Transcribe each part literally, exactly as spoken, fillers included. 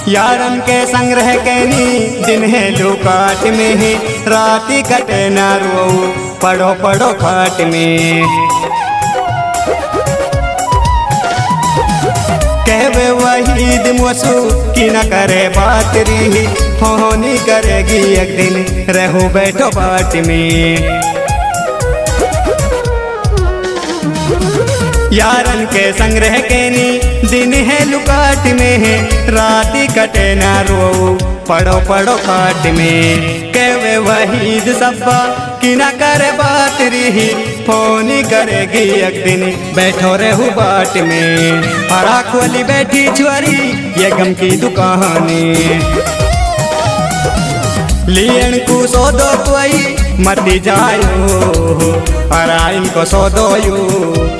यारन के संग्रह कैनी दिन है लुकाट में है, राती कटे न रो पड़ो पड़ो खाट में। कहवे वहीद मुसु कि न करे बात री, फोनी करेगी एक दिन रहो बैठो बाट में। यारन के संग्रह कैनी दिन है लुकाट में है, राती कटे न रो पड़ो पड़ो खाट में। कहवे वहीद सब्बा कि न करे बात री, फोनी करेगी एक दिन बैठो रहू बाट में। हरा खोली बैठी छुआरी ये गम की दुकाने, लियन को सौदो कोई मत जायो, अरा इनको सौदो यू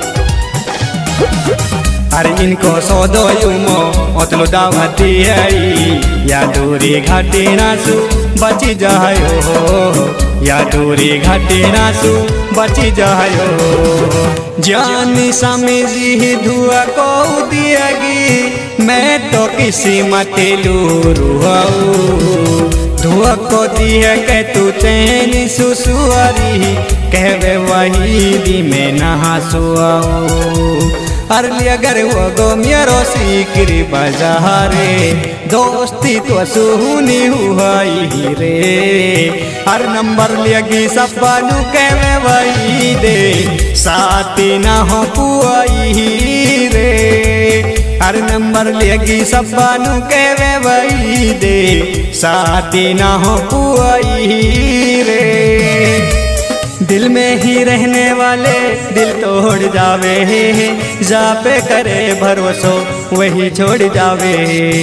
अरे इनको सौदो युमो ओतलो दावत आई, या दूरी घाटी नासु बची जायो, या दूरी घाटी नासु बची जायो। जानी समझी धुआ को दिएगी, मैं तो किसी मत लूरुआऊ, धुआ को दिए के तू चैन सुसुआरी, कहवे वही दी में नहा सुआऊ। अरली अगर वो गो मेरो सीकरी बाजारे, दोस्ती तो सुनी हुई रे। हर नंबर लगी सपानु कहवे वही दे, साथी ना हो पुआई रे। हर नंबर लगी सपानु कहवे वही दे, साथी ना हो पुआई रे। दिल में ही रहने वाले दिल तोड़ जावे, जा पे करे भरोसो वही छोड़ जावे।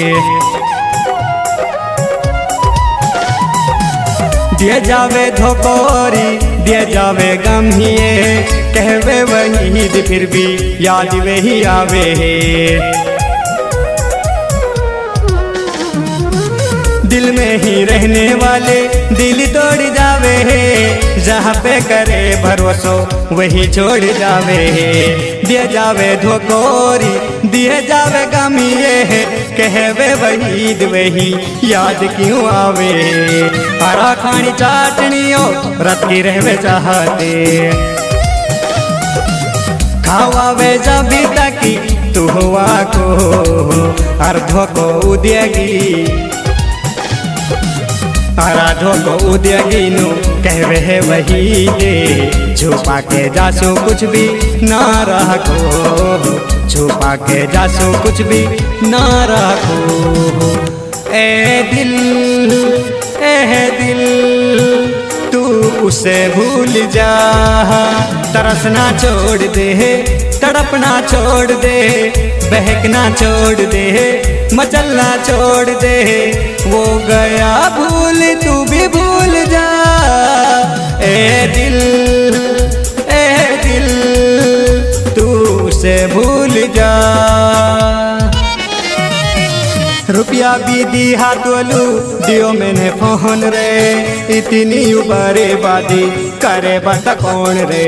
दिए जावे धोकोरी दिए जावे गम ही, कहवे वही फिर भी याद वही आवे। दिल में ही रहने वाले दिल तोड़ जावे, जहाँ पे करे भरोसो वही छोड़ जावे। दिए जावे धोकोरी दिए जावे गमिए, कहवे वही वही याद क्यों आवे। हरा खानी चाटनियो रत की रहवे चाहते, खावावे जबी तकी तू हुआ को अर्धो को उद्योगी, आराधो को उद्योगिनु कहवे है वही दे। छुपा के जासो कुछ भी ना रखो, छुपा के जासो कुछ भी ना रखो। ए दिल ए दिल तू उसे भूल जा, तरसना छोड़ दे, तड़पना छोड़ दे, बहकना छोड़ दे, मचलना छोड़ दे। वो गया भूल तू भी भूल जा, ए दिल ए दिल तू उसे भूल जा। रुपया भी दी हाथोलू दियो मैंने फोन रे, इतनी उबारे बादी करे बता कौन रे।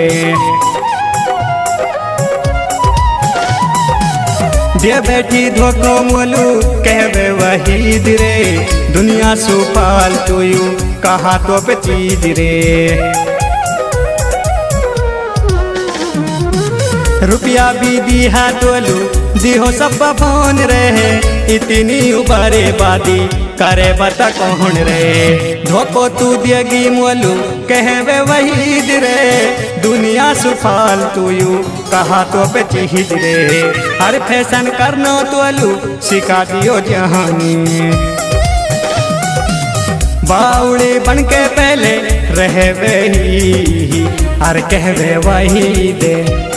दिए बैठी धोको मोलू कहवे वही रे, दुनिया सुपाल तू यू कहा तो पे चीज रे। रुपया भी दी हाथोलू दिहो सब फोन रहे, इतनी उबारे बादी करे बता कौन रे। धोको तू दिएगी मोलू कहवे वही रे, दुनिया सुफाल तू यू कहा तो पे चीज रे। हर फैशन करनो तोलू सिखा दियो जहानी, बाउड़ी बन के पहले रहे वही, हर कहवे वही दे,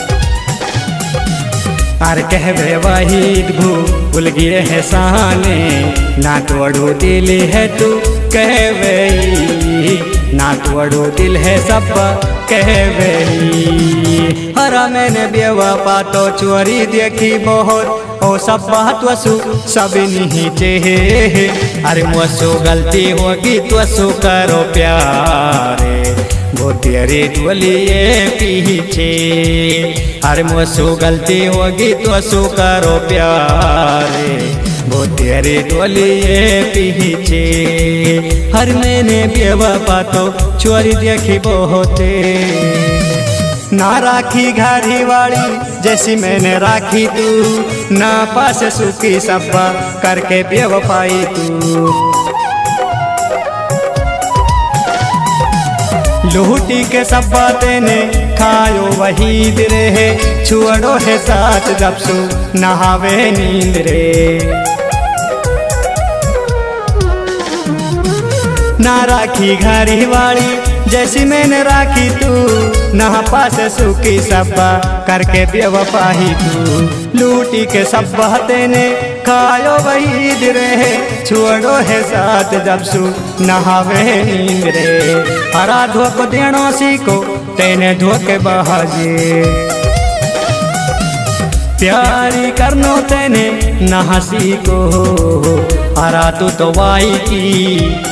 हर कहवे वही भू भूल गिरे है साने। ना तोड़ो दिल है तू कहवे, ना तोड़ो दिल है सब कहवे। हरा मैंने बेवफा तो चोरी देखी बहुत, ओ सब बात वसु सब नीचे। अरे मुझसे गलती होगी तो सु करो प्यारे, वो तेरे डोलिए पीछे। अरे मुझसे गलती होगी तो सु करो प्यारे, वो तेरे डोलिए पीछे। हर मैंने बेवफा तो चोरी देखी बहुते, ना राखी घारी वाली जैसी मैंने राखी तू, ना पास सुखी सब्बा करके बेवफाई तू। लूटी के सब्बा तेने खायो वहीद रे, छुअड़ो है साथ जब सु नहावे नींद रे। ना राखी घारी वाली जैसी मैंने राखी तू, ना पास सुखी सब्बा करके बेवफाई तू। लूटी के सब्बा तेने खायो वहीद रे, छुअड़ो है साथ जब सु नहावे नींद रे। हरा धोख देनो सीखो तेने धोखे बहाजे, प्यारी करनो तेने ना सीखो। हरा तू तो वाई की,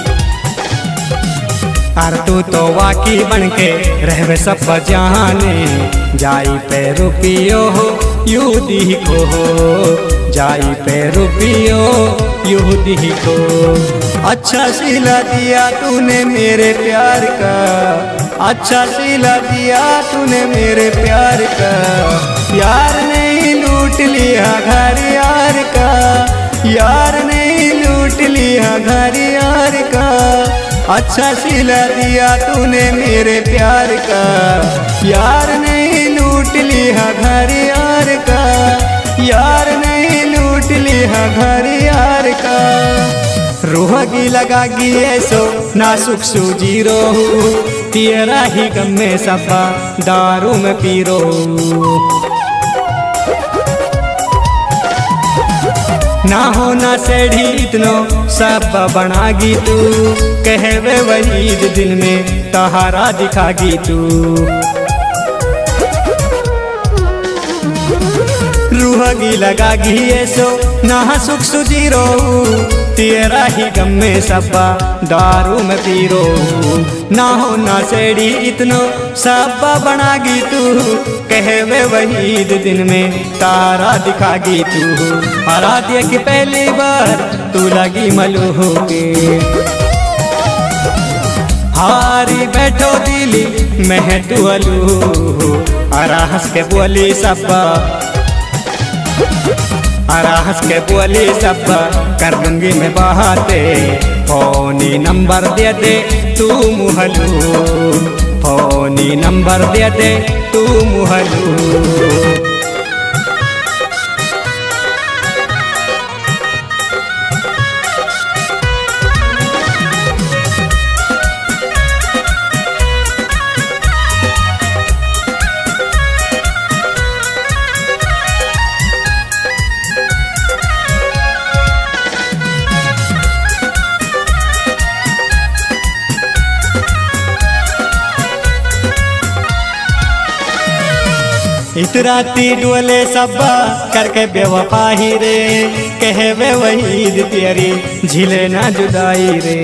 अर तू तो वाकी बनके रहवे सब जाने। जाई पे रुपियो हो यू दिखो, जाई पे रुपियो यू दिखो। अच्छा सिला दिया तूने मेरे प्यार का, अच्छा सिला दिया तूने मेरे प्यार का। यार नहीं लूट लिया घर यार का, यार नहीं लूट लिया घर यार का। अच्छा सिला दिया तूने मेरे प्यार का, यार नहीं लूट लिया घर यार का, यार नहीं लूट लिया घर यार का। रोहगी लगागी ऐसो ना सुख सूजी रोहू, तेरा ही गम में सफा दारू में पीरो। ना हो ना सेढ़ी इतनो सब बनागी तू, कहवे वहीद दिन में तहारा दिखागी तू। रूहगी लगागी ऐसो ना सुख सुजी रो, तेरा ही गम में सब्बा दारू में पीरो। ना हो ना सेड़ी इतनो सब्बा बनागी तू, कहवे वहीद दिन में तारा दिखागी तू। हरा दिया कि पहली बार तू लगी मलूह के, हारी बैठो दिली मैं तू अलू। हरा हंस के बोली सब्बा, हरा हंस के बोली सब्बा कर दूंगी मैं बाते। फोनी नंबर दे दे तू मुहलू, फोनी नंबर दे दे तू मुहलू। इतराती डोले सब्बा करके बेवफाही रे, कहवे वहीद तेरी झिले ना जुदाई रे।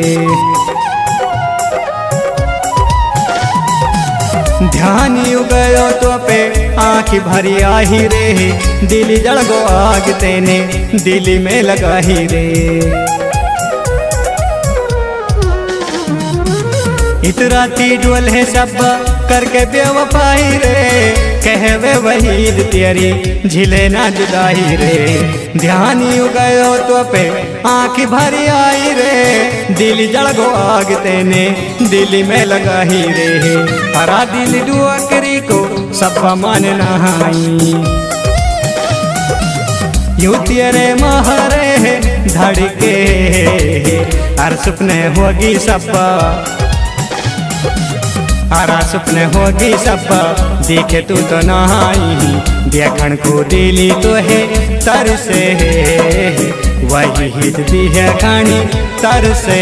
ध्यान यू गयो तो पे आँखी भरी आही रे, दिली जल गो आग तेने दिली में लगाही रे। इतराती डोल है सब करके बेवफाई रे, कहवे वहीद तेरी झिले ना जुदाई रे। ध्यान यू गयो तो पे आँख भरी आई रे, दिल जल गो आग तेने दिल में लगाही रे। हरा दिल दुआ करी को सब मान नहाई, यू तेरे महरे धड़के हर सपने होगी सब्बा, हरा सपने होगी सब्बा देखे तू तो नहाई। देखन को दिली तो है तर से, वही हित दी है कहानी तर से।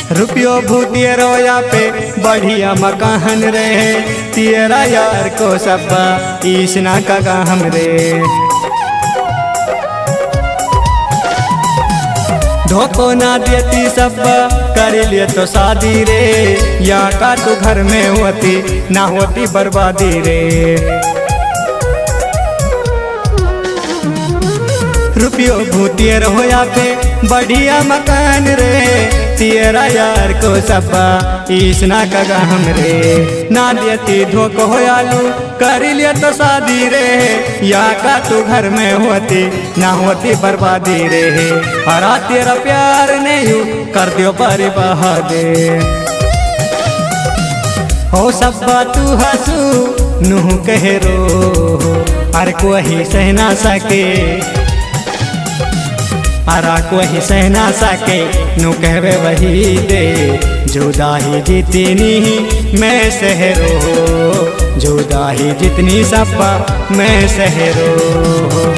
रुपयो भूतिए रोया पे बढ़िया मकान रे, तेरा यार को सब्बा ईसना का गाम रे। धोखो ना देती सब कर लिए तो शादी रे, या का तू घर में होती ना होती बर्बादी रे। रुपयो भूतिए रोया पे बढ़िया मकान रे, तेरा यार को सब्बा ईसना का गाम रे। ना देती धोखो होयालू कर लिया तो शादी रे, या का तू घर में होती ना होती बर्बादी रे। हरा तेरा प्यार ने यू कर दियो बर्बाद हो सब्बा तू हंसू नूह कह रो, हर कोई सह ना सके हरा कोई सह ना सके नू कहवे वही दे। जुदाई जितनी मैं सहरो, जुदाई जितनी सब्बा मैं सहरो।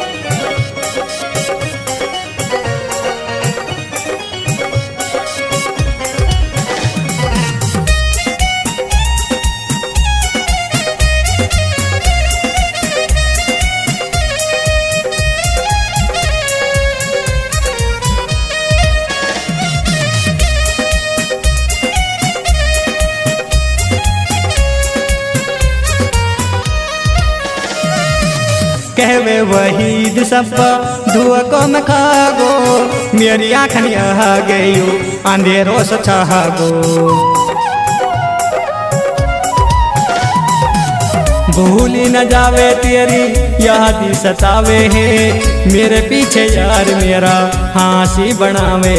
कहवे वहीद सब्बा धुआ को मैं खागो, मेरी आँखनिया गयो अंधेरों से छागो। भूली न जावे तेरी याद सतावे है, मेरे पीछे यार मेरा हंसी बनावे।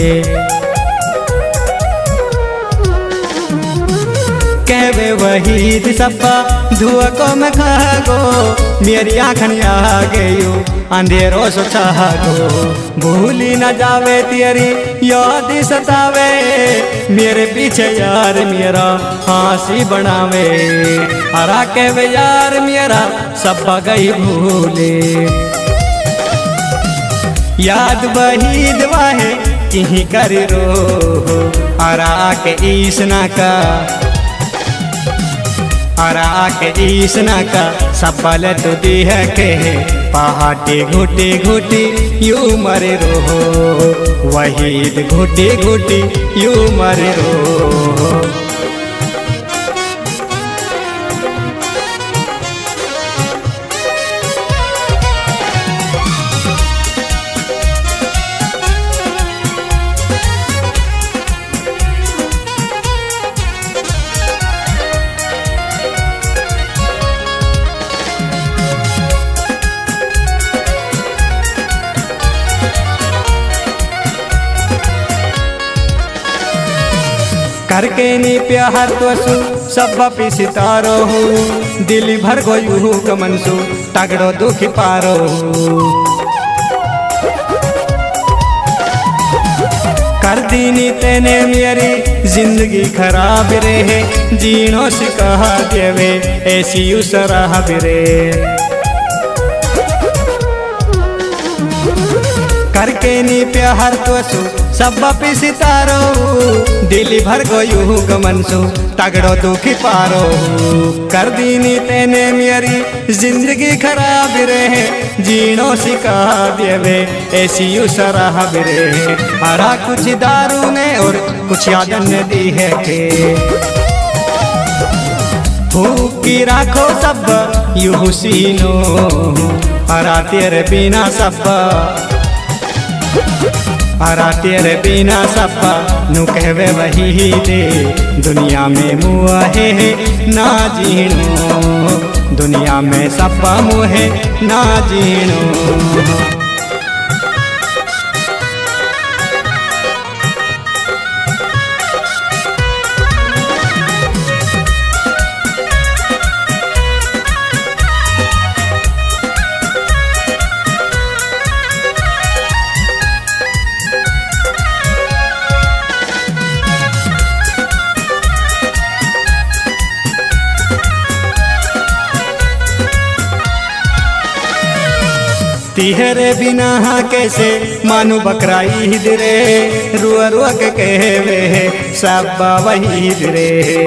कहवे वहीद सब्बा धुआ को मैं खागो, मेरी आँखनिया गयो अंधेरों से छागो। भूली न जावे तेरी याद सतावे, मेरे पीछे यार मेरा हंसी बनावे। हरा कहवे यार मेरा सब्बा गई भूले, याद वहीद वाहे कहीं कर रो। हरा के ईसना का हरा के ईसना का सफल तो दी है के, पहाटी घुटी घुटी यू मरे रो, वहीद घुटी घुटी यू मरे रो। करके नी प्यार तो सु सब पे सितारो हो, दिल भर गयू हो कमनसु तगड़ो दुख पारो। कर दीनी तेने मेरी जिंदगी खराब रे, जीनो से कहा देवे ऐसी उसराह रे। करके नी प्यार तो सु सब पे सितारो, दिल भर गयू गमनसु तगड़ो दुखी पारो। कर दीनी तेने मेरी जिंदगी खराब रे, जीनो सिखा देवे ऐसी उसराह रे। हरा कुछ दारू ने और कुछ यादन ने दी है के, भूखी राखो सब यू हुसीनो। हरा तेरे बिना सब हरा तेरे बिना सपा नु कहवे वही दे। दुनिया में मुहे ना जीणो, दुनिया में सपा मुहे ना जीणो। तिहरे बिना कैसे मानु बकरा ईद रे, रुआ रुआ के कहवे सब वहीद रे।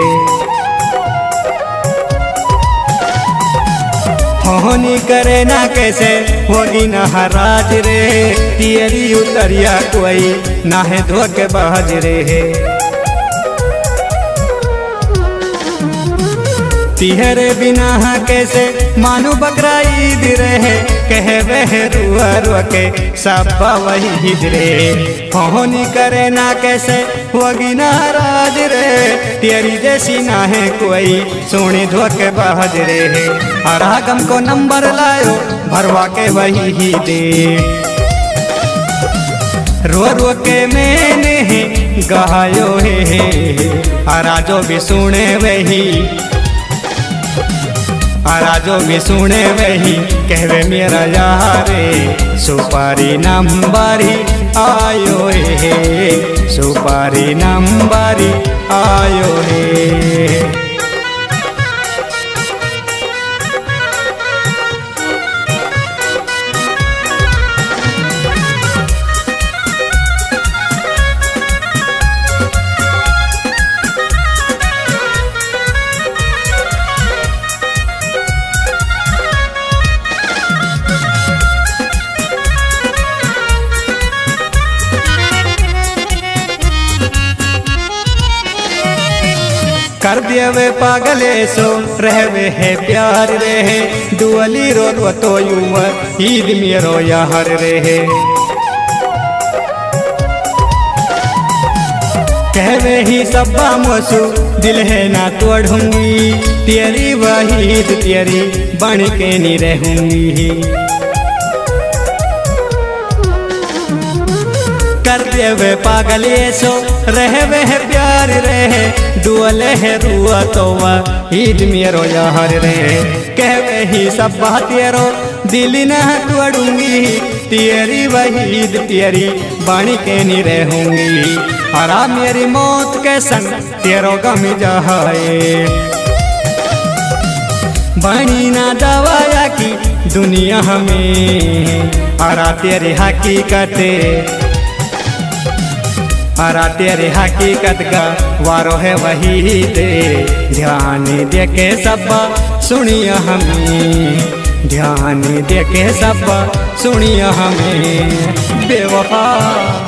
होनी करे ना कैसे होगी ना हराज रे, तियरी उतरिया कोई ना है धोखे बाज रे। तिहरे बिना कैसे मानु बकरा ईद रे, कहवे रुआ रुआ के सब वही रे। होनी करे ना कैसे होगी ना राज रे, तेरी जैसी ना है कोई सोने धोखे बाज रे। अरागम को नंबर लायो भरवा के वही ही दे, रो रो के मैंने गायो है, अराजो भी सुने वही, अराजो भी सुने वही कहवे मेरा यारे। सुपारी नंबरी आयो है, सुपारी नंबरी आयो है। कर दिए पागले सो रहवे है प्यार रे, दुअली रो रो तो युवा ईद मेरो यार रे। कहवे ही सब्बा मोसू दिल है ना तोड़ूंगी, तेरी वहीद तेरी बन के नहीं रहूंगी। कर देवे पागले सो रहवे है प्यार रे, दुअले है रुआ तो ईद मेरो यार रे। कहवे ही सब तेरो दिल न तोड़ूंगी, तेरी वहीद तेरी बाणी के नहीं रहूंगी। अरा मेरी मौत के संग तेरो गम जाए, बाणी ना दवाया की दुनिया में। अरा तेरी हकीकते, अरा तेरे हकीकत का वारो है वही दे, ध्यान दे के सब सुनिया हमें, ध्यान दे के सब सुनिया हमें बेवफा।